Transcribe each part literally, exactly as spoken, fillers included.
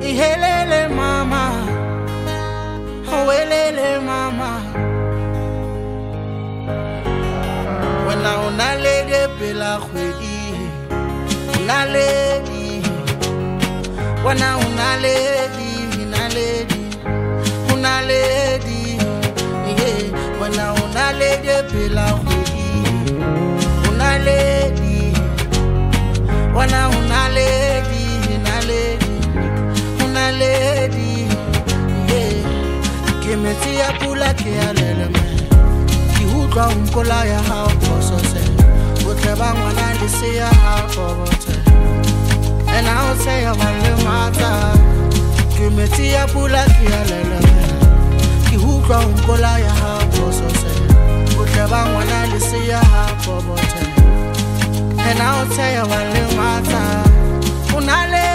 Ihelele mama, welele mama. Wena una lady pela khwedi, una lady. Wena una lady, una lady, una lady. Yeah, wena una lady pela khwedi, una lady. Wena una lady, una lady. Una lady, yeah. Kemeti ya pula ke alele me. Ki hudwa umkola ya hao koso se. Utleba mwana lise ya hao kobote. And I'll say ya wale mata. Kemeti ya pula ke alele me. Ki hudwa umkola ya hao koso se. Utleba mwana lise ya hao kobote. And I'll say ya wale mata. Una lady.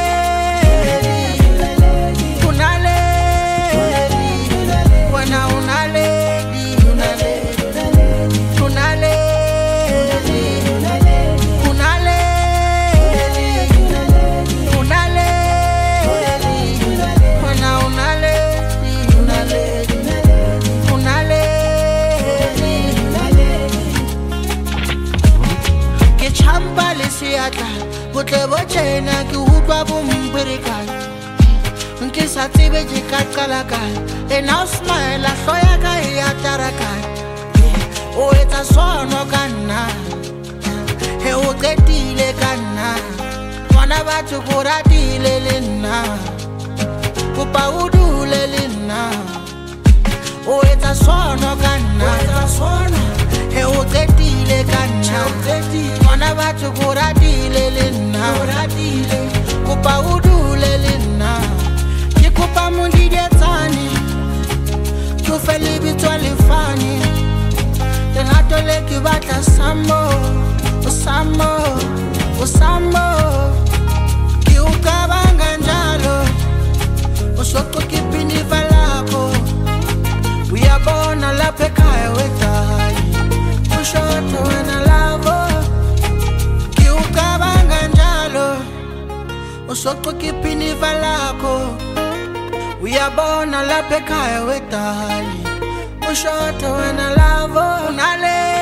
Butle bochena ki hutwa bumbirika. Nki satibe jikakala kai. E now smile a soya kai atarakai. O eta sono kana. He o tetile kana. Wana batu kura dile lina. Kupa udule lina. O eta sono kana. O eta sono. He o tetile kana. Wana batu kura dile lina. Kupa udule lina. Kikupa mundi detani. Kufeli bitwali fani. Tenato leki bata sambo. Usambo. Usambo. Kiukabanga njalo. Usoko kipini valako. We are born a lapekaya wetahai. Ushoto wena lavo. Kiukabanga njalo. Usoko kipini valako. We are born a lapekaya wetahai. Ushoto wena lavo. Unale.